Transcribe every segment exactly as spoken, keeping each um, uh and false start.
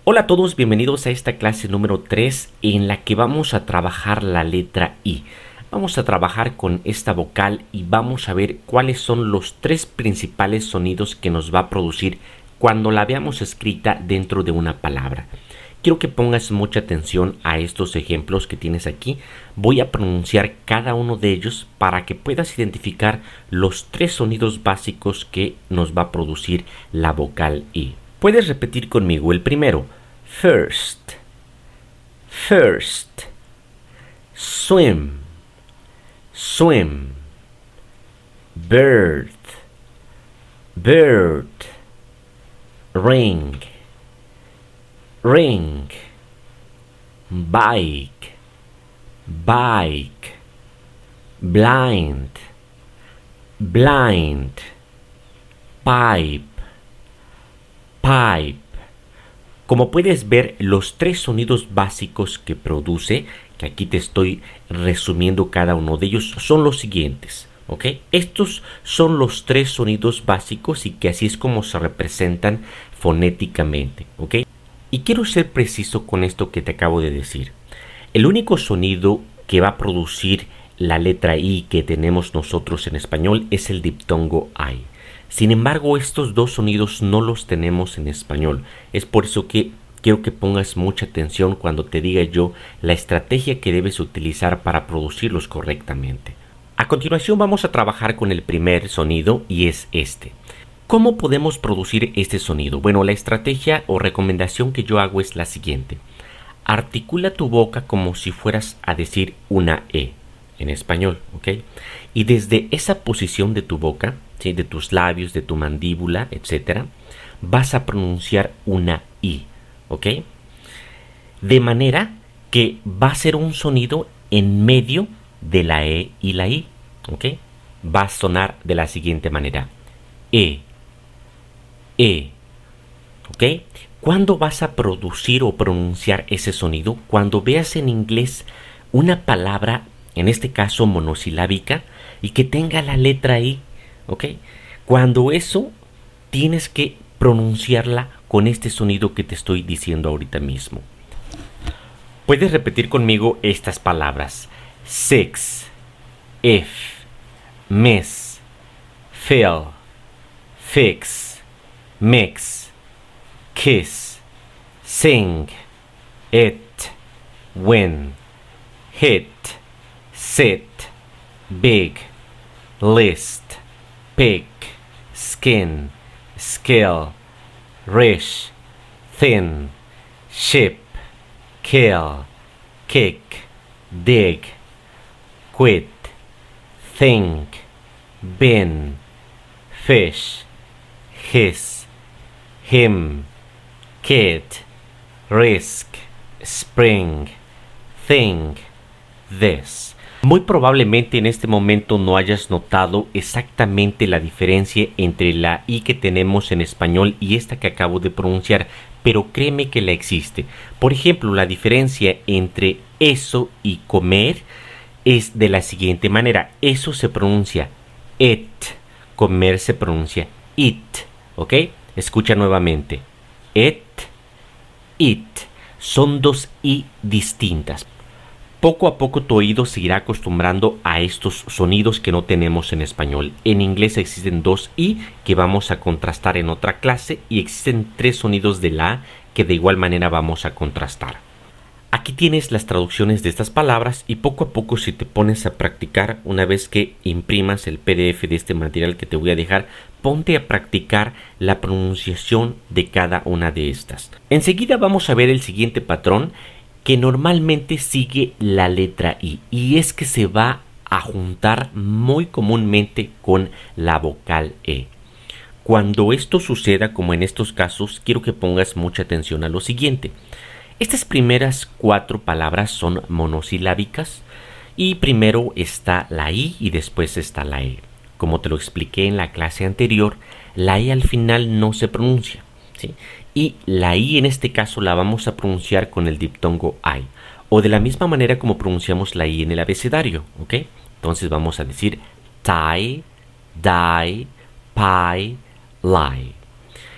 Hola a todos, bienvenidos a esta clase número tres en la que vamos a trabajar la letra I. Vamos a trabajar con esta vocal y vamos a ver cuáles son los tres principales sonidos que nos va a producir cuando la veamos escrita dentro de una palabra. Quiero que pongas mucha atención a estos ejemplos que tienes aquí. Voy a pronunciar cada uno de ellos para que puedas identificar los tres sonidos básicos que nos va a producir la vocal I. Puedes repetir conmigo el primero. First, first, swim, swim, bird, bird, ring, ring, bike, bike, blind, blind, pipe, pipe. Como puedes ver, los tres sonidos básicos que produce, que aquí te estoy resumiendo cada uno de ellos, son los siguientes, ¿ok? Estos son los tres sonidos básicos y que así es como se representan fonéticamente, ¿ok? Y quiero ser preciso con esto que te acabo de decir. El único sonido que va a producir la letra I que tenemos nosotros en español es el diptongo I. Sin embargo, estos dos sonidos no los tenemos en español. Es por eso que quiero que pongas mucha atención cuando te diga yo la estrategia que debes utilizar para producirlos correctamente. A continuación vamos a trabajar con el primer sonido y es este. ¿Cómo podemos producir este sonido? Bueno, la estrategia o recomendación que yo hago es la siguiente. Articula tu boca como si fueras a decir una E en español, ¿ok? Y desde esa posición de tu boca, ¿sí? De tus labios, de tu mandíbula, etcétera, vas a pronunciar una I, ¿ok? De manera que va a ser un sonido en medio de la E y la I, ¿ok? Va a sonar de la siguiente manera. E, E, ¿ok? ¿Cuándo vas a producir o pronunciar ese sonido? Cuando veas en inglés una palabra, en este caso monosilábica, y que tenga la letra I, ¿ok? Cuando eso, tienes que pronunciarla con este sonido que te estoy diciendo ahorita mismo. Puedes repetir conmigo estas palabras. Six, if, miss, fill, fix, mix, kiss, sing, it, win, hit, sit, big, list, pick, skin, skill, rich, thin, ship, kill, kick, dig, quit, think, bin, fish, hiss, him, kid, risk, spring, thing, this. Muy probablemente en este momento no hayas notado exactamente la diferencia entre la I que tenemos en español y esta que acabo de pronunciar, pero créeme que la existe. Por ejemplo, la diferencia entre eso y comer es de la siguiente manera. Eso se pronuncia it, comer se pronuncia it, ¿ok? Escucha nuevamente. It, it. Son dos I distintas. Poco a poco tu oído se irá acostumbrando a estos sonidos que no tenemos en español. En inglés existen dos I que vamos a contrastar en otra clase y existen tres sonidos de la A que de igual manera vamos a contrastar. Aquí tienes las traducciones de estas palabras y poco a poco si te pones a practicar, una vez que imprimas el P D F de este material que te voy a dejar, ponte a practicar la pronunciación de cada una de estas. Enseguida vamos a ver el siguiente patrón que normalmente sigue la letra I y es que se va a juntar muy comúnmente con la vocal E. Cuando esto suceda, como en estos casos, quiero que pongas mucha atención a lo siguiente. Estas primeras cuatro palabras son monosilábicas y primero está la I y después está la E. Como te lo expliqué en la clase anterior, la E al final no se pronuncia, ¿sí? Y la I en este caso la vamos a pronunciar con el diptongo I, o de la misma manera como pronunciamos la I en el abecedario, ¿ok? Entonces vamos a decir tie, die, pie, lie.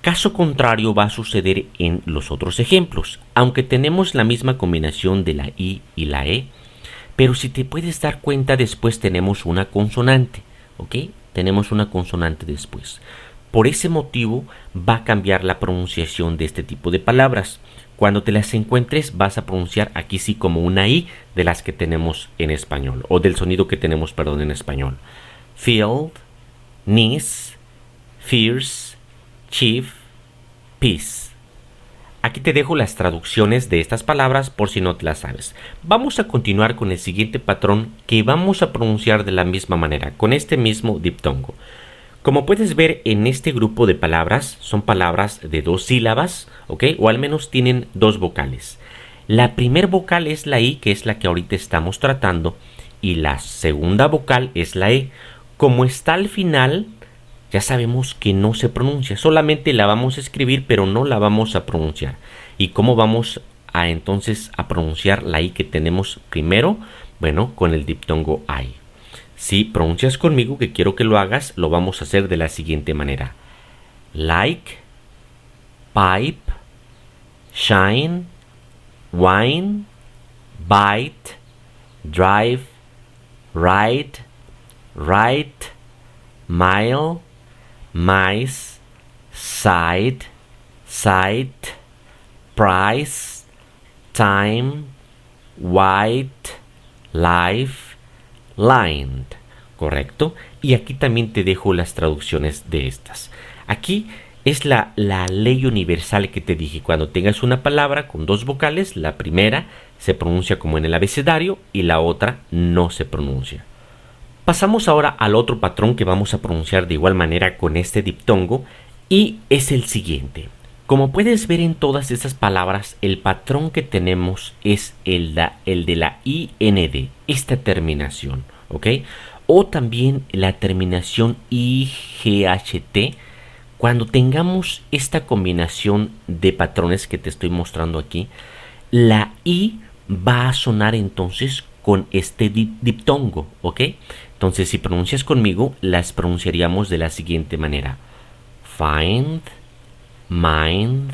Caso contrario va a suceder en los otros ejemplos, aunque tenemos la misma combinación de la I y la E, pero si te puedes dar cuenta después tenemos una consonante, ¿ok? Tenemos una consonante después. Por ese motivo va a cambiar la pronunciación de este tipo de palabras. Cuando te las encuentres vas a pronunciar aquí sí como una I de las que tenemos en español, o del sonido que tenemos, perdón, en español. Field, niece, fierce, chief, peace. Aquí te dejo las traducciones de estas palabras por si no te las sabes. Vamos a continuar con el siguiente patrón que vamos a pronunciar de la misma manera, con este mismo diptongo. Como puedes ver en este grupo de palabras, son palabras de dos sílabas, ¿ok? O al menos tienen dos vocales. La primer vocal es la I, que es la que ahorita estamos tratando, y la segunda vocal es la E. Como está al final, ya sabemos que no se pronuncia, solamente la vamos a escribir, pero no la vamos a pronunciar. ¿Y cómo vamos a entonces a pronunciar la I que tenemos primero? Bueno, con el diptongo I. Si pronuncias conmigo, que quiero que lo hagas, lo vamos a hacer de la siguiente manera. Like, pipe, shine, wine, bite, drive, ride, write, mile, mice, side, sight, price, time, white, life, lined, ¿correcto? Y aquí también te dejo las traducciones de estas. Aquí es la, la ley universal que te dije. Cuando tengas una palabra con dos vocales, la primera se pronuncia como en el abecedario y la otra no se pronuncia. Pasamos ahora al otro patrón que vamos a pronunciar de igual manera con este diptongo, y es el siguiente. Como puedes ver en todas estas palabras, el patrón que tenemos es el, da, el de la I N D, esta terminación, ¿ok? O también la terminación I G H T. Cuando tengamos esta combinación de patrones que te estoy mostrando aquí, la I va a sonar entonces con este diptongo, ¿ok? Entonces, si pronuncias conmigo, las pronunciaríamos de la siguiente manera. Find, mind,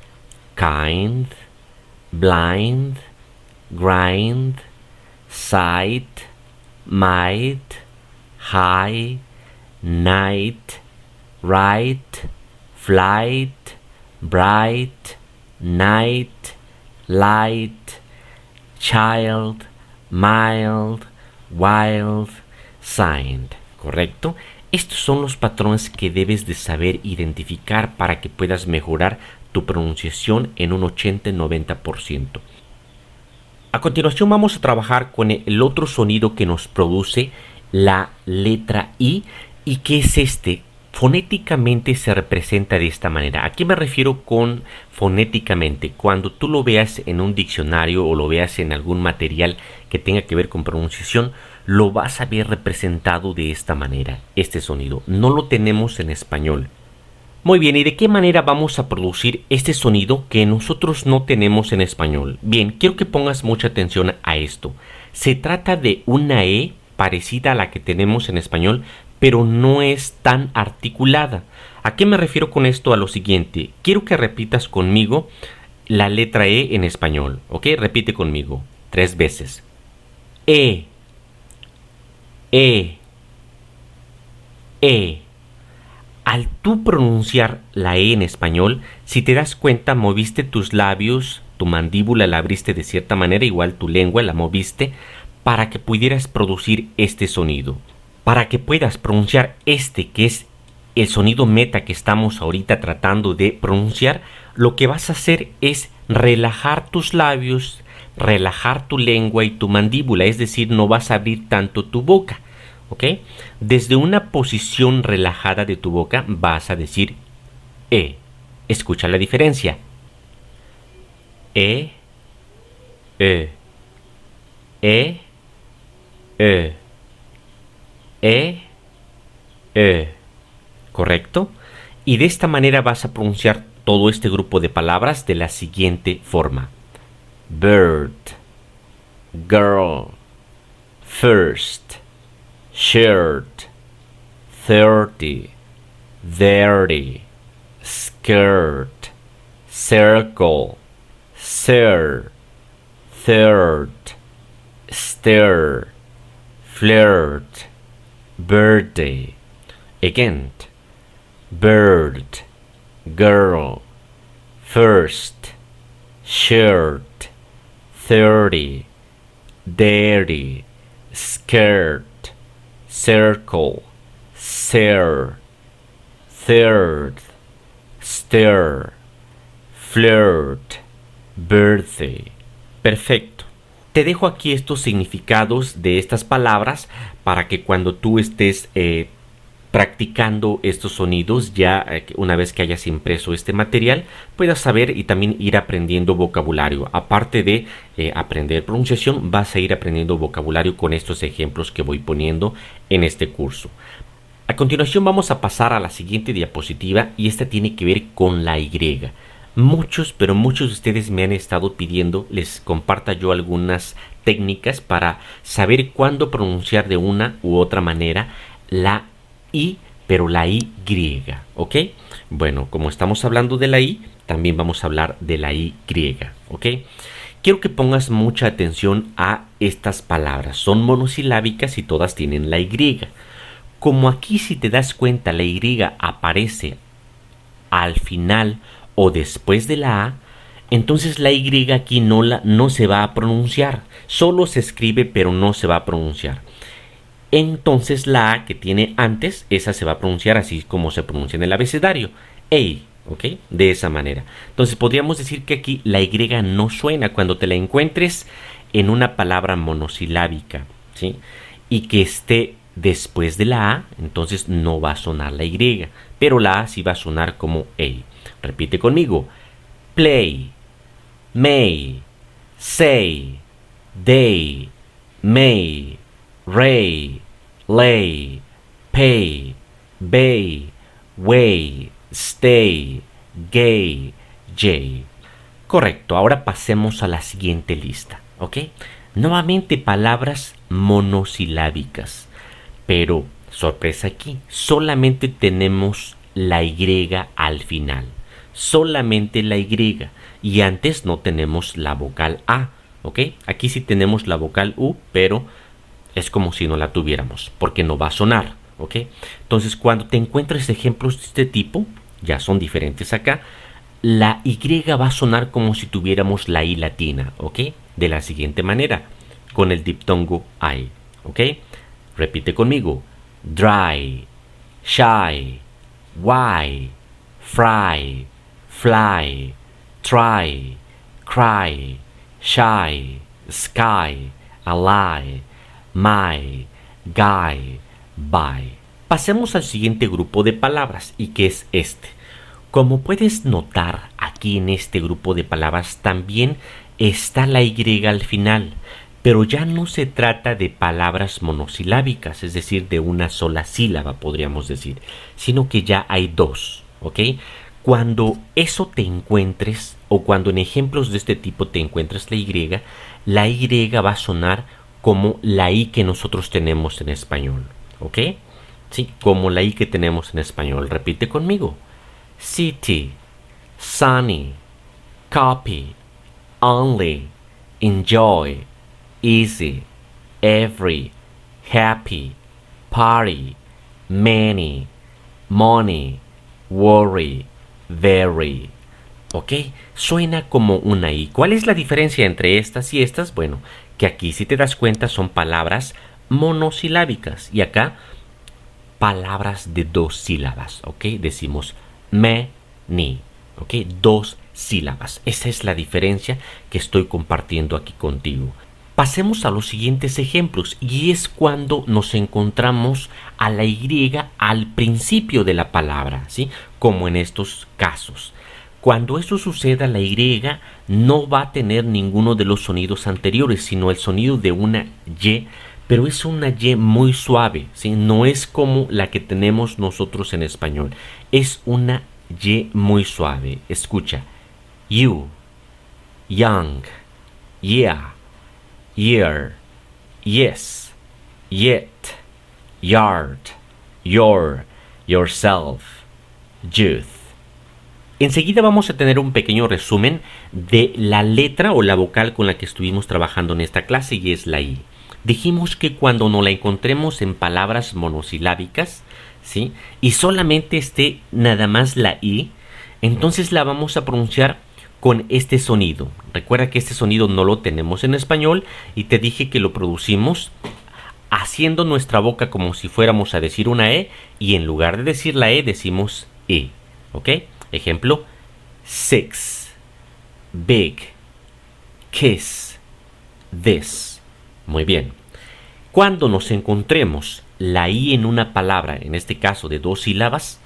kind, blind, grind, sight, might, high, night, right, flight, bright, night, light, child, mild, wild, signed, ¿correcto? Estos son los patrones que debes de saber identificar para que puedas mejorar tu pronunciación en un ochenta a noventa por ciento. A continuación vamos a trabajar con el otro sonido que nos produce la letra I, y que es este. Fonéticamente se representa de esta manera. ¿A qué me refiero con fonéticamente? Cuando tú lo veas en un diccionario o lo veas en algún material que tenga que ver con pronunciación, lo vas a ver representado de esta manera, este sonido. No lo tenemos en español. Muy bien, ¿y de qué manera vamos a producir este sonido que nosotros no tenemos en español? Bien, quiero que pongas mucha atención a esto. Se trata de una E parecida a la que tenemos en español, pero no es tan articulada. ¿A qué me refiero con esto? A lo siguiente. Quiero que repitas conmigo la letra E en español, ¿ok? Repite conmigo tres veces. E, E, E. Al tú pronunciar la E en español, si te das cuenta, moviste tus labios, tu mandíbula la abriste de cierta manera, igual tu lengua la moviste, para que pudieras producir este sonido. Para que puedas pronunciar este, que es el sonido meta que estamos ahorita tratando de pronunciar, lo que vas a hacer es relajar tus labios, relajar tu lengua y tu mandíbula, es decir, no vas a abrir tanto tu boca, ¿ok? Desde una posición relajada de tu boca vas a decir E. Escucha la diferencia. E, E, E, E. E, E, ¿correcto? Y de esta manera vas a pronunciar todo este grupo de palabras de la siguiente forma. Bird, girl, first, shirt, thirty, dirty, skirt, circle, sir, third, stir, flirt, birthday. Again, bird, girl, first, shirt, thirty, dirty, skirt, circle, sir, third, stir, flirt, birthday. Perfecto. Te dejo aquí estos significados de estas palabras para que cuando tú estés eh, practicando estos sonidos, ya eh, una vez que hayas impreso este material, puedas saber y también ir aprendiendo vocabulario. Aparte de eh, aprender pronunciación, vas a ir aprendiendo vocabulario con estos ejemplos que voy poniendo en este curso. A continuación vamos a pasar a la siguiente diapositiva y esta tiene que ver con la Y. Muchos, pero muchos de ustedes me han estado pidiendo les comparta yo algunas técnicas para saber cuándo pronunciar de una u otra manera la I, pero la Y, ¿ok? Bueno, como estamos hablando de la I, también vamos a hablar de la Y, ¿ok? Quiero que pongas mucha atención a estas palabras. Son monosilábicas y todas tienen la Y. Como aquí, si te das cuenta, la Y aparece al final o después de la A, entonces la Y aquí no, la, no se va a pronunciar. Solo se escribe, pero no se va a pronunciar. Entonces la A que tiene antes, esa se va a pronunciar así como se pronuncia en el abecedario. A, ¿ok? De esa manera. Entonces podríamos decir que aquí la Y no suena cuando te la encuentres en una palabra monosilábica, ¿sí? Y que esté después de la A, entonces no va a sonar la Y, pero la A sí va a sonar como A. Repite conmigo. Play, may, say, day, may, ray, lay, pay, bay, way, stay, gay, jay. Correcto, ahora pasemos a la siguiente lista, ¿ok? Nuevamente palabras monosilábicas, pero sorpresa aquí, solamente tenemos la Y al final. Solamente la Y y antes no tenemos la vocal A, ¿ok? Aquí sí tenemos la vocal U, pero es como si no la tuviéramos, porque no va a sonar, ¿ok? Entonces, cuando te encuentres ejemplos de este tipo, ya son diferentes acá, la Y va a sonar como si tuviéramos la I latina, ¿ok? De la siguiente manera, con el diptongo I, ¿ok? Repite conmigo. Dry, shy, why, fry, fly, try, cry, shy, sky, ally, my, guy, bye. Pasemos al siguiente grupo de palabras y que es este. Como puedes notar aquí en este grupo de palabras también está la Y al final, pero ya no se trata de palabras monosilábicas, es decir, de una sola sílaba podríamos decir, sino que ya hay dos, ¿ok? Cuando eso te encuentres, o cuando en ejemplos de este tipo te encuentres la Y, la Y va a sonar como la I que nosotros tenemos en español, ¿ok? Sí, como la I que tenemos en español. Repite conmigo. City, sunny, copy, only, enjoy, easy, every, happy, party, many, money, worry, very. ¿Ok? Suena como una I. ¿Cuál es la diferencia entre estas y estas? Bueno, que aquí si te das cuenta son palabras monosilábicas y acá palabras de dos sílabas. ¿Ok? Decimos me, ni. ¿Ok? Dos sílabas. Esa es la diferencia que estoy compartiendo aquí contigo. Pasemos a los siguientes ejemplos y es cuando nos encontramos a la Y al principio de la palabra, ¿sí? Como en estos casos. Cuando eso suceda, la Y no va a tener ninguno de los sonidos anteriores, sino el sonido de una Y, pero es una Y muy suave, ¿sí? No es como la que tenemos nosotros en español. Es una Y muy suave. Escucha. You, young, yeah, year, yes, yet, yard, your, yourself, youth, Enseguida vamos a tener un pequeño resumen de la letra o la vocal con la que estuvimos trabajando en esta clase, y es la I. Dijimos que cuando nos la encontremos en palabras monosilábicas, ¿sí?, y solamente esté nada más la I, entonces la vamos a pronunciar con este sonido. Recuerda que este sonido no lo tenemos en español y te dije que lo producimos haciendo nuestra boca como si fuéramos a decir una E, y en lugar de decir la E decimos E. ¿Ok? Ejemplo: six, big, kiss, this. Muy bien. Cuando nos encontremos la I en una palabra, en este caso de dos sílabas,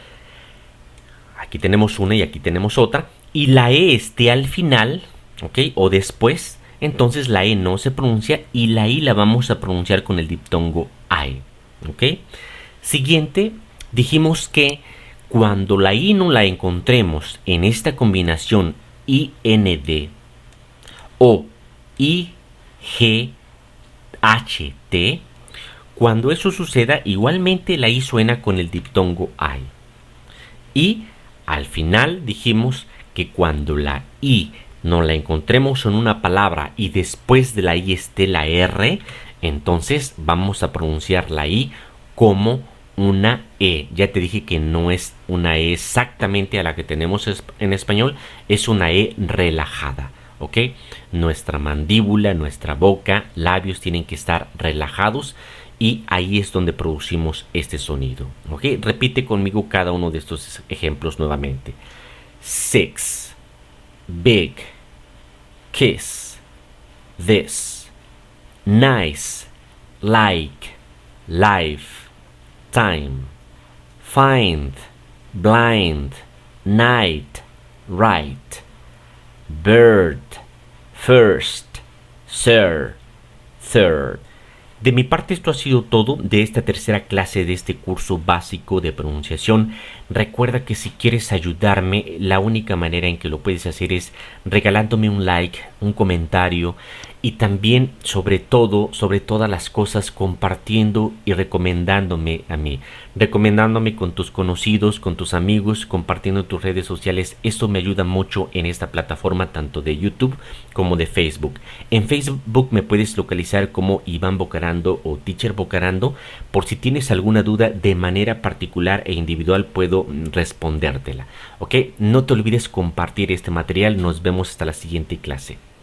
aquí tenemos una y aquí tenemos otra, y la E esté al final, ¿ok?, o después, entonces la E no se pronuncia y la I la vamos a pronunciar con el diptongo I. ¿Ok? Siguiente, dijimos que cuando la I no la encontremos en esta combinación I N D o I G H T, cuando eso suceda, igualmente la I suena con el diptongo I. Y al final dijimos que cuando la I no la encontremos en una palabra y después de la I esté la R, entonces vamos a pronunciar la I como una E. Ya te dije que no es una E exactamente a la que tenemos en español, es una E relajada. ¿Ok? Nuestra mandíbula, nuestra boca, labios tienen que estar relajados y ahí es donde producimos este sonido. ¿Ok? Repite conmigo cada uno de estos ejemplos nuevamente. Six, big, kiss, this, nice, like, life, time, find, blind, night, right, bird, first, sir, third. De mi parte esto ha sido todo de esta tercera clase de este curso básico de pronunciación. Recuerda que si quieres ayudarme, la única manera en que lo puedes hacer es regalándome un like, un comentario y también, sobre todo, sobre todas las cosas, compartiendo y recomendándome a mí. Recomendándome con tus conocidos, con tus amigos, compartiendo en tus redes sociales. Esto me ayuda mucho en esta plataforma, tanto de YouTube como de Facebook. En Facebook me puedes localizar como Iván Bocarando o Teacher Bocarando. Por si tienes alguna duda de manera particular e individual, puedo respondértela. ¿Ok? No te olvides compartir este material. Nos vemos hasta la siguiente clase.